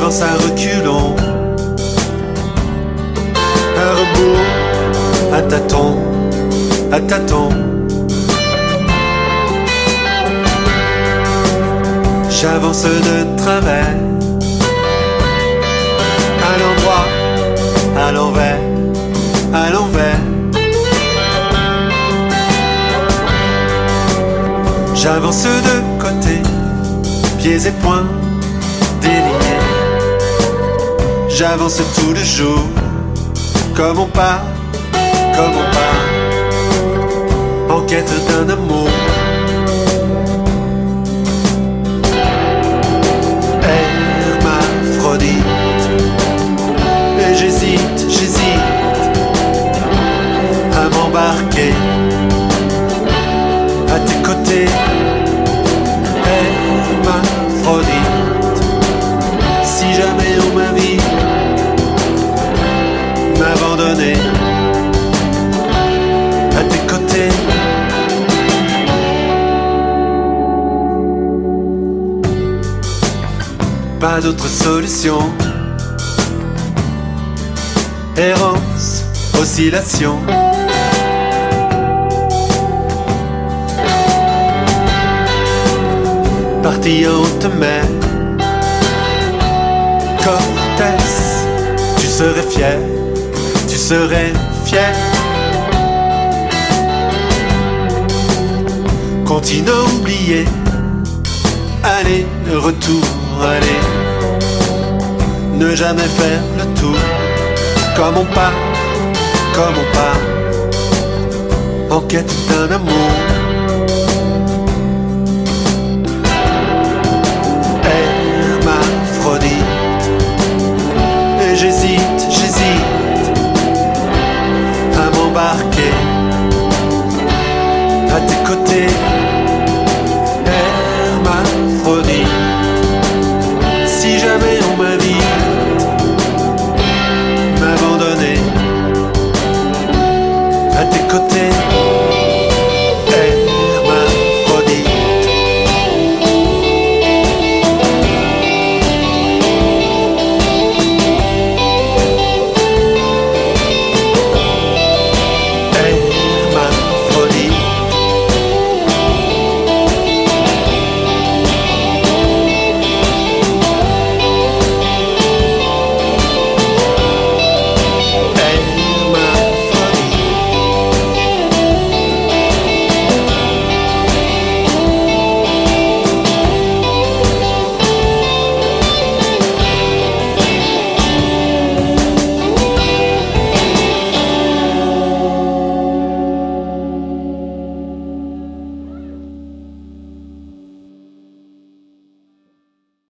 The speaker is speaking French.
J'avance à reculons, à rebours, à tâtons. J'avance de travers, à l'endroit, à l'envers, à l'envers. J'avance de côté, pieds et poings déliés. J'avance tout le jour, comme on part, en quête d'un amour. Hermaphrodite, et j'hésite à m'embarquer à tes côtés. Hermaphrodite, si jamais on m'invite, m'abandonner à tes côtés. Pas d'autre solution. Errance, oscillation. Parti en haute mer, Cortès, tu serais fier, tu serais fier. Continent oublié, aller, retour, aller. Ne jamais faire le tour, comme on part, en quête d'un amour. Hermaphrodite, et j'hésite à m'embarquer à tes côtés.